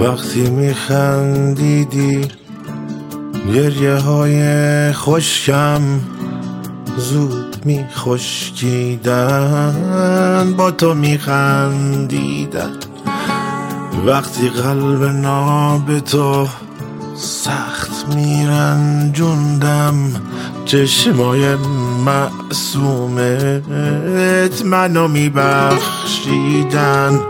وقتی میخندیدی گریه های خشکم زود میخشکیدن، با تو میخندیدن. وقتی قلب ناب تو سخت میرنجوندم، چشمای معصومت منو میبخشیدن.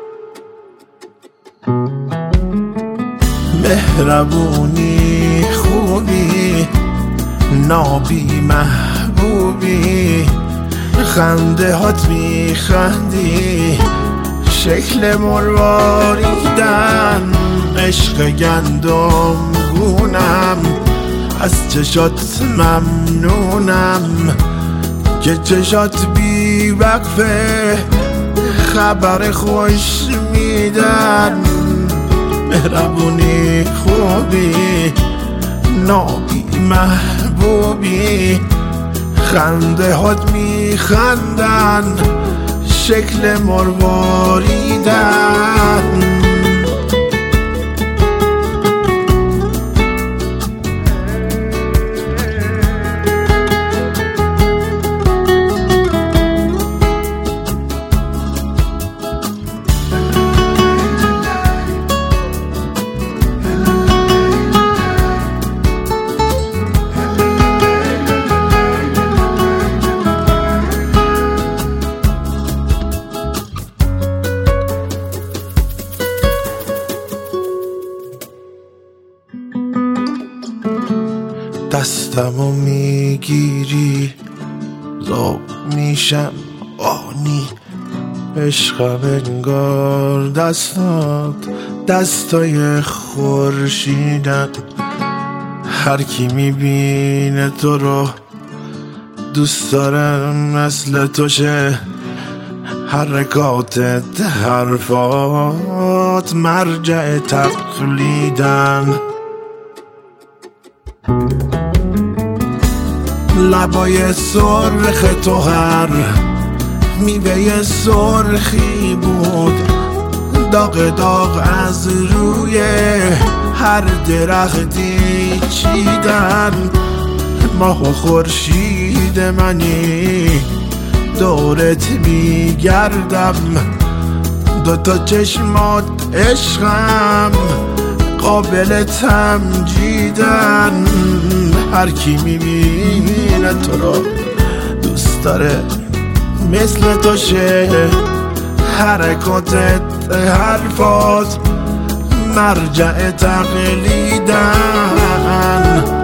مهربونی خوبی نابی محبوبی، خنده هات میخندی شکل مرواریدن. عشق گندم گونم از چشات ممنونم که چشات بی وقفه خبر خوش میدن. مهربونی خوبی نابی محبوبی، خنده هات میخندن شکل مرواریدن. دستمو میگیری زاب میشم آنی، عشقم انگار دستات دستای خورشیدن. هر کی میبینه تو رو دوست دارم مثل تو شه، حرکاتت حرفات مرجع تقلیدن. لبای سرخ تو هر میوه سرخی بود، داغ داغ از روی هر درختی چیدن. ماه و خورشید منی دورت میگردم، دوتا چشمات عشقم قابل تمجیدن. هر کی میبینه تو رو دوست داره مثل تو شه، حرکاتت حرفات مرجع تقلیدن.